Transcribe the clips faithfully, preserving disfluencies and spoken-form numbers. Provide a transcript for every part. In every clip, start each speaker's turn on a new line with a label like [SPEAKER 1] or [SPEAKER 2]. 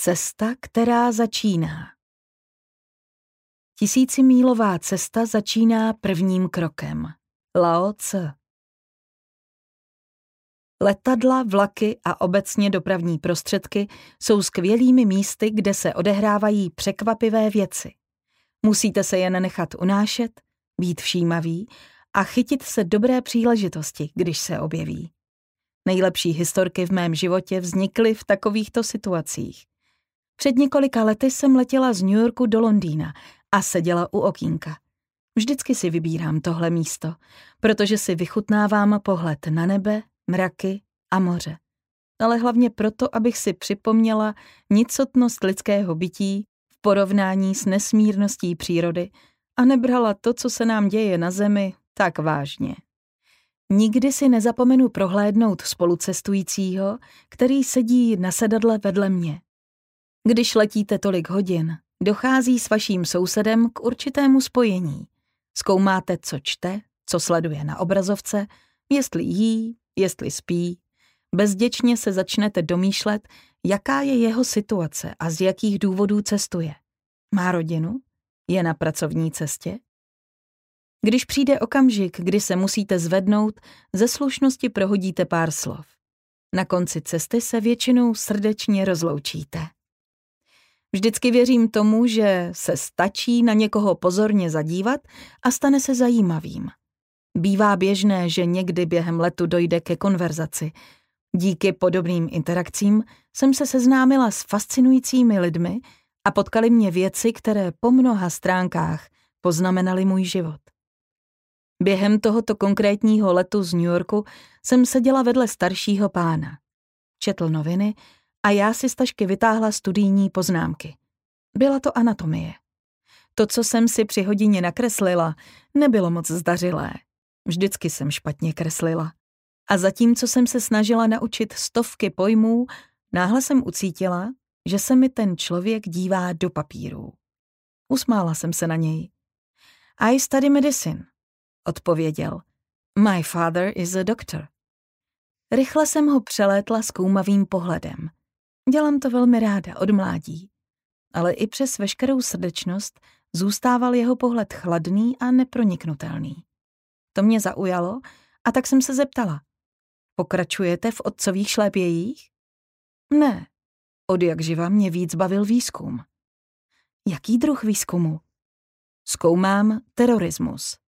[SPEAKER 1] Cesta, která začíná. Tisícimílová cesta začíná prvním krokem. Lao Tse. Letadla, vlaky a obecně dopravní prostředky jsou skvělými místy, kde se odehrávají překvapivé věci. Musíte se jen nechat unášet, být všímavý a chytit se dobré příležitosti, když se objeví. Nejlepší historky v mém životě vznikly v takovýchto situacích. Před několika lety jsem letěla z New Yorku do Londýna a seděla u okýnka. Vždycky si vybírám tohle místo, protože si vychutnávám pohled na nebe, mraky a moře. Ale hlavně proto, abych si připomněla nicotnost lidského bytí v porovnání s nesmírností přírody a nebrala to, co se nám děje na zemi, tak vážně. Nikdy si nezapomenu prohlédnout spolucestujícího, který sedí na sedadle vedle mě. Když letíte tolik hodin, dochází s vaším sousedem k určitému spojení. Zkoumáte, co čte, co sleduje na obrazovce, jestli jí, jestli spí. Bezděčně se začnete domýšlet, jaká je jeho situace a z jakých důvodů cestuje. Má rodinu? Je na pracovní cestě? Když přijde okamžik, kdy se musíte zvednout, ze slušnosti prohodíte pár slov. Na konci cesty se většinou srdečně rozloučíte. Vždycky věřím tomu, že se stačí na někoho pozorně zadívat a stane se zajímavým. Bývá běžné, že někdy během letu dojde ke konverzaci. Díky podobným interakcím jsem se seznámila s fascinujícími lidmi a potkali mě věci, které po mnoha stránkách poznamenaly můj život. Během tohoto konkrétního letu z New Yorku jsem seděla vedle staršího pána. Četl noviny a já si z tašky vytáhla studijní poznámky. Byla to anatomie. To, co jsem si při hodině nakreslila, nebylo moc zdařilé. Vždycky jsem špatně kreslila. A zatímco jsem se snažila naučit stovky pojmů, náhle jsem ucítila, že se mi ten člověk dívá do papírů. Usmála jsem se na něj. I study medicine, odpověděl. My father is a doctor. Rychle jsem ho přelétla zkoumavým pohledem. Dělám to velmi ráda od mládí. Ale i přes veškerou srdečnost zůstával jeho pohled chladný a neproniknutelný. To mě zaujalo a tak jsem se zeptala. Pokračujete v otcových šlépějích? Ne. Odjakživa mě víc bavil výzkum. Jaký druh výzkumu? Zkoumám terorismus.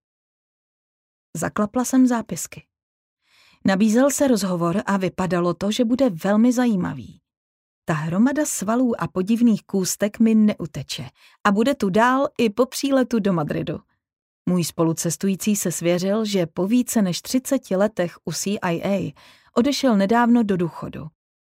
[SPEAKER 1] Zaklapla jsem zápisky. Nabízel se rozhovor a vypadalo to, že bude velmi zajímavý. Ta hromada svalů a podivných kůstek mi neuteče a bude tu dál i po příletu do Madridu. Můj spolucestující se svěřil, že po více než třiceti letech u C I A odešel nedávno do důchodu.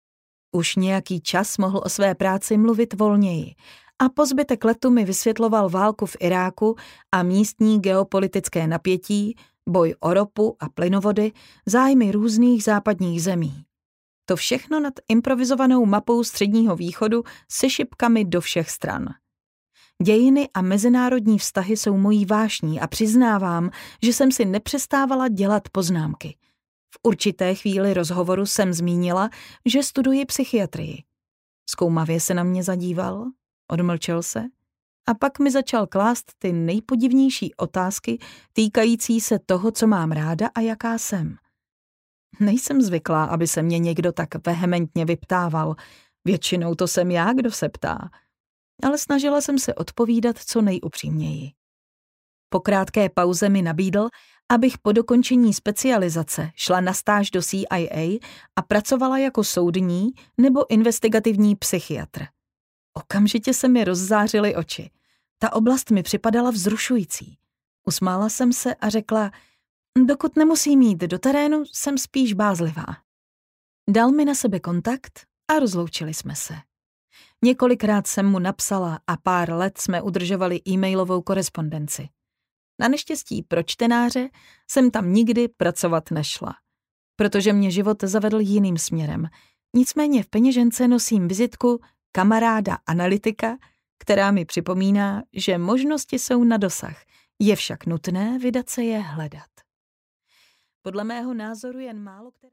[SPEAKER 1] Už nějaký čas mohl o své práci mluvit volněji a po zbytek letu mi vysvětloval válku v Iráku a místní geopolitické napětí, boj o ropu a plynovody, zájmy různých západních zemí. To všechno nad improvizovanou mapou Středního východu se šipkami do všech stran. Dějiny a mezinárodní vztahy jsou mojí vášní a přiznávám, že jsem si nepřestávala dělat poznámky. V určité chvíli rozhovoru jsem zmínila, že studuji psychiatrii. Zkoumavě se na mě zadíval, odmlčel se a pak mi začal klást ty nejpodivnější otázky týkající se toho, co mám ráda a jaká jsem. Nejsem zvyklá, aby se mě někdo tak vehementně vyptával. Většinou to jsem já, kdo se ptá. Ale snažila jsem se odpovídat co nejupřímněji. Po krátké pauze mi nabídl, abych po dokončení specializace šla na stáž do C I A a pracovala jako soudní nebo investigativní psychiatr. Okamžitě se mi rozzářily oči. Ta oblast mi připadala vzrušující. Usmála jsem se a řekla, dokud nemusím jít do terénu, jsem spíš bázlivá. Dal mi na sebe kontakt a rozloučili jsme se. Několikrát jsem mu napsala a pár let jsme udržovali e-mailovou korespondenci. Na neštěstí pro čtenáře jsem tam nikdy pracovat nešla, protože mě život zavedl jiným směrem. Nicméně v peněžence nosím vizitku kamaráda analytika, která mi připomíná, že možnosti jsou na dosah, je však nutné vydat se je hledat. Podle mého názoru jen málo které